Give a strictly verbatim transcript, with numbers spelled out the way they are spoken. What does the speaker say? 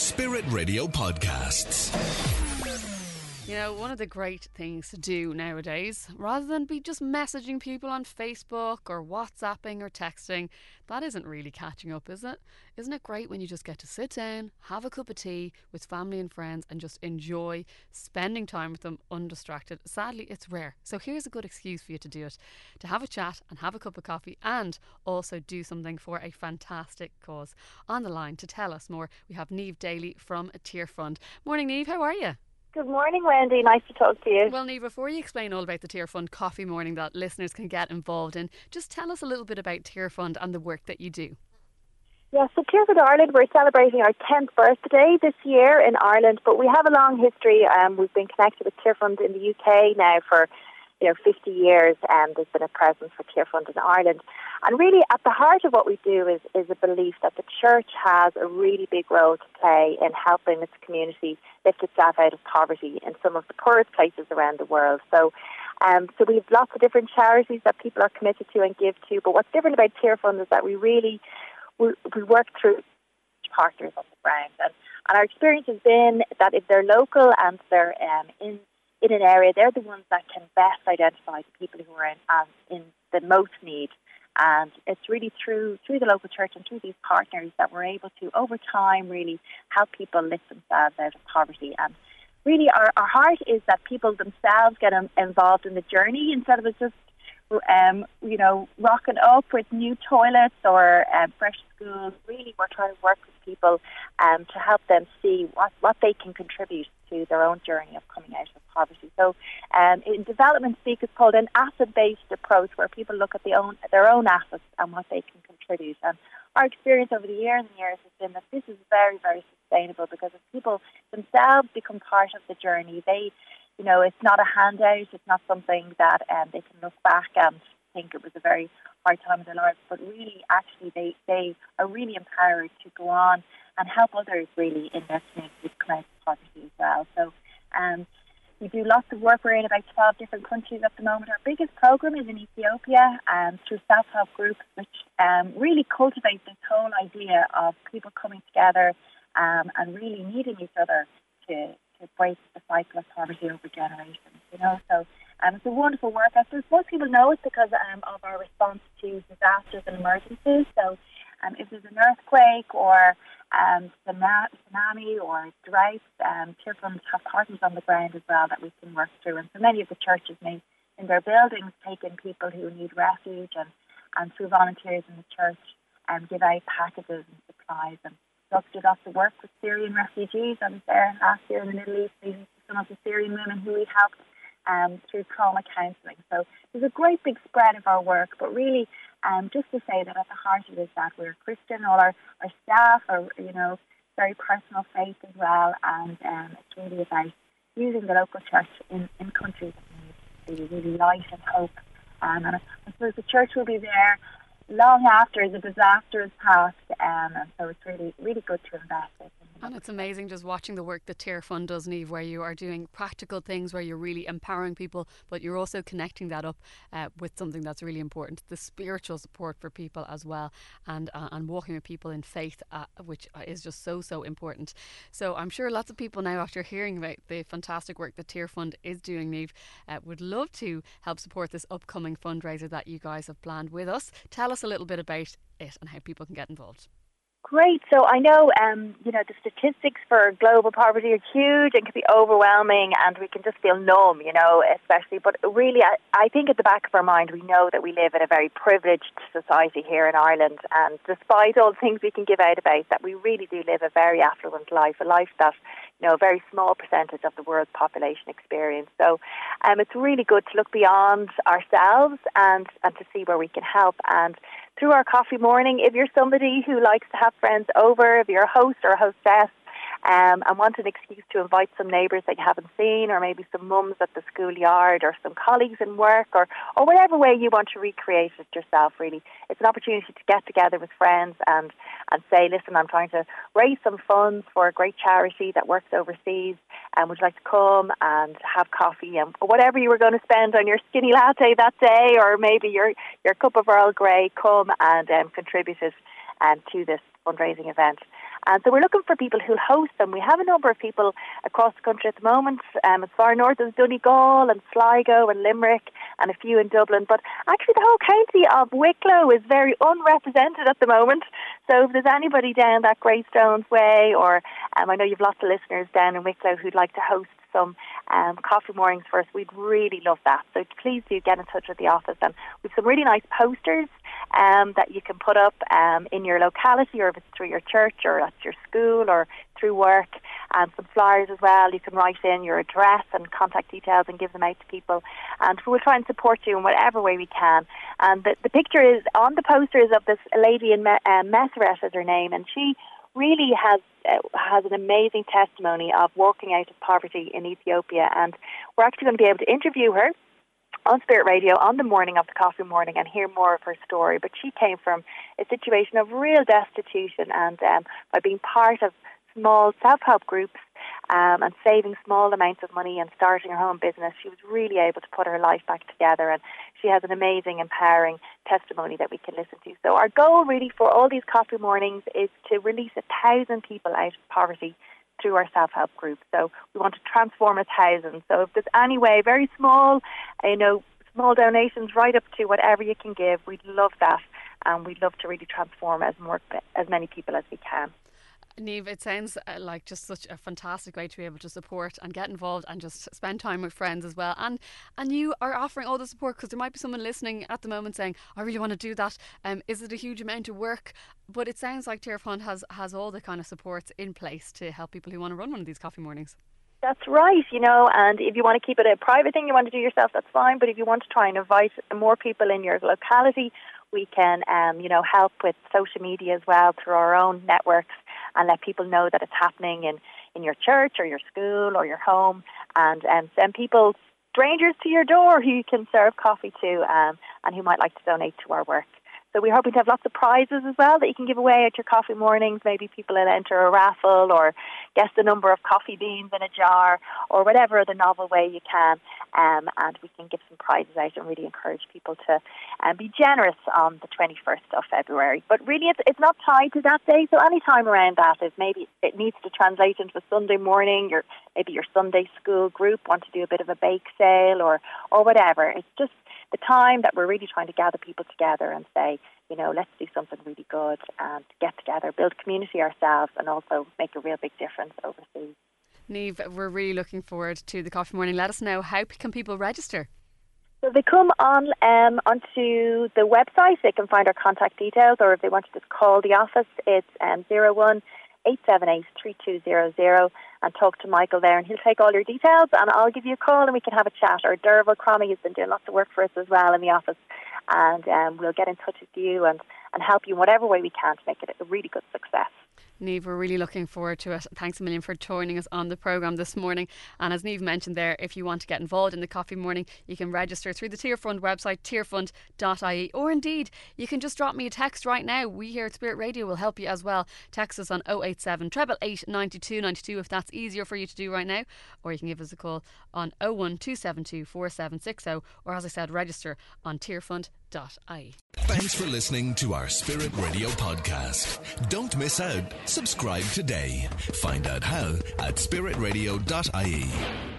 Spirit Radio Podcasts. You know, one of the great things to do nowadays, rather than be just messaging people on Facebook or WhatsApping or texting, that isn't really catching up, is it? Isn't it great when you just get to sit down, have a cup of tea with family and friends and just enjoy spending time with them undistracted? Sadly, it's rare. So here's a good excuse for you to do it, to have a chat and have a cup of coffee and also do something for a fantastic cause. On the line to tell us more, we have Niamh Daly from Tearfund. Morning, Niamh, how are you? Good morning, Wendy. Nice to talk to you. Well, Niamh, before you explain all about the Tearfund Coffee Morning that listeners can get involved in, just tell us a little bit about Tearfund and the work that you do. Yeah, so Tearfund Ireland, we're celebrating our tenth birthday this year in Ireland, but we have a long history. Um, we've been connected with Tearfund in the U K now for you know, fifty years, and there's been a presence for Tearfund in Ireland. And really, at the heart of what we do is, is a belief that the church has a really big role to play in helping its community lift itself out of poverty in some of the poorest places around the world. So, um, so we have lots of different charities that people are committed to and give to. But what's different about Tearfund is that we really we, we work through partners on the ground, and, and our experience has been that if they're local and they're um, in in an area, they're the ones that can best identify the people who are in, um, in the most need. And it's really through through the local church and through these partners that we're able to, over time, really help people lift themselves out of poverty. And really, our, our heart is that people themselves get um, involved in the journey instead of it just, um, you know, rocking up with new toilets or um, fresh schools. Really, we're trying to work with people um, to help them see what, what they can contribute to their own journey of coming out of poverty. So um, in development speak, it's called an asset-based approach, where people look at the own, their own assets and what they can contribute. And our experience over the years and years has been that this is very, very sustainable, because if people themselves become part of the journey, they, you know, it's not a handout, it's not something that um, they can look back and think it was a very hard time in their lives, but really, actually, they, they are really empowered to go on and help others really in their community to come out of poverty as well. So um, we do lots of work. We're in about twelve different countries at the moment. Our biggest program is in Ethiopia, um, through self-help groups, which um, really cultivate this whole idea of people coming together um, and really needing each other to, to break the cycle of poverty over generations. You know, so um, it's a wonderful work. I suppose most people know it because um, of our response to disasters and emergencies. So um, if there's an earthquake or um, tsunami or drought, um, Tearfund have partners on the ground as well that we can work through. And so many of the churches may, in their buildings, take in people who need refuge, and, and through volunteers in the church, um, give out packages and supplies. And we also do lots of work with Syrian refugees. I was there last year in the Middle East, meeting some of the Syrian women who we helped um, through trauma counselling. So there's a great big spread of our work, but really, Um, just to say that at the heart of it is that we're Christian. All our, our staff are, you know, very personal faith as well, and um, it's really about using the local church in, in countries that need really light and hope. Um, and I, I suppose the church will be there long after the disaster has passed, um, and so it's really, really good to invest in. And it's amazing just watching the work that Tearfund does, Niamh, where you are doing practical things, where you're really empowering people, but you're also connecting that up uh, with something that's really important, the spiritual support for people as well, and uh, and walking with people in faith, uh, which is just so, so important. So I'm sure lots of people now, after hearing about the fantastic work that Tearfund is doing, Niamh, uh, would love to help support this upcoming fundraiser that you guys have planned with us. Tell us a little bit about it and how people can get involved. Great. So I know, um, you know, the statistics for global poverty are huge and can be overwhelming, and we can just feel numb, you know, especially. But really, I, I think at the back of our mind, we know that we live in a very privileged society here in Ireland. And despite all the things we can give out about, that we really do live a very affluent life, a life that, you know, a very small percentage of the world's population experience. So um, it's really good to look beyond ourselves and, and to see where we can help. And through our coffee morning, if you're somebody who likes to have friends over, if you're a host or a hostess, um, and want an excuse to invite some neighbours that you haven't seen, or maybe some mums at the schoolyard, or some colleagues in work, or, or whatever way you want to recreate it yourself, really. It's an opportunity to get together with friends and, and say, listen, I'm trying to raise some funds for a great charity that works overseas, and would you like to come and have coffee, and whatever you were going to spend on your skinny latte that day, or maybe your, your cup of Earl Grey, come and um, contribute it um, to this fundraising event. And so we're looking for people who'll host them. We have a number of people across the country at the moment, um, as far north as Donegal and Sligo and Limerick and a few in Dublin. But actually the whole county of Wicklow is very unrepresented at the moment. So if there's anybody down that Greystones way, or um, I know you've lots of listeners down in Wicklow who'd like to host some um, coffee mornings for us, we'd really love that. So please do get in touch with the office, and we've some really nice posters um, that you can put up um, in your locality, or if it's through your church or at your school or through work, and some flyers as well. You can write in your address and contact details and give them out to people, and we'll try and support you in whatever way we can. And the, the picture is on the posters of this lady in Me- uh, Meseret is her name, and she really has uh, has an amazing testimony of walking out of poverty in Ethiopia, and we're actually going to be able to interview her on Spirit Radio on the morning of the coffee morning and hear more of her story. But she came from a situation of real destitution, and um, by being part of small self-help groups um, and saving small amounts of money and starting her own business, she was really able to put her life back together, and she has an amazing, empowering testimony that we can listen to. So our goal really for all these coffee mornings is to release a thousand people out of poverty through our self-help group. So we want to transform a thousand. So if there's any way, very small, you know, small donations right up to whatever you can give, we'd love that, and we'd love to really transform as more as many people as we can. Niamh, it sounds uh, like just such a fantastic way to be able to support and get involved and just spend time with friends as well. And and you are offering all the support, because there might be someone listening at the moment saying, I really want to do that. Um, is it a huge amount of work? But it sounds like Tearfund has, has all the kind of supports in place to help people who want to run one of these coffee mornings. That's right, you know, and if you want to keep it a private thing, you want to do yourself, that's fine. But if you want to try and invite more people in your locality, we can, um, you know, help with social media as well through our own networks, and let people know that it's happening in, in your church or your school or your home, and um, send people, strangers to your door who you can serve coffee to, um, and who might like to donate to our work. So we're hoping to have lots of prizes as well that you can give away at your coffee mornings. Maybe people will enter a raffle or guess the number of coffee beans in a jar, or whatever other novel way you can. Um, and we can give some prizes out and really encourage people to um, be generous on the twenty-first of February. But really it's, it's not tied to that day. So any time around that, if maybe it needs to translate into a Sunday morning, or maybe your Sunday school group want to do a bit of a bake sale or, or whatever. It's just the time that we're really trying to gather people together and say, you know, let's do something really good and get together, build community ourselves, and also make a real big difference overseas. Niamh, we're really looking forward to the coffee morning. Let us know, how can people register? So they come on um, onto the website. They can find our contact details, or if they want to just call the office, it's um, zero one eight seven eight three two zero zero, and talk to Michael there, and he'll take all your details, and I'll give you a call and we can have a chat. Or Derval Cromie has been doing lots of work for us as well in the office, and um, we'll get in touch with you and, and help you in whatever way we can to make it a really good success. Niamh, we're really looking forward to it. Thanks a million for joining us on the programme this morning. And as Niamh mentioned there, if you want to get involved in the coffee morning, you can register through the Tearfund website, tearfund dot I E, or indeed you can just drop me a text right now. We here at Spirit Radio will help you as well. Text us on oh eight seven, eight eight eight, nine two nine two if that's easier for you to do right now, or you can give us a call on oh one two seven two four seven six oh, or as I said, register on tearfund dot I E. Thanks for listening to our Spirit Radio podcast. Don't miss out. Subscribe today. Find out how at spirit radio dot I E.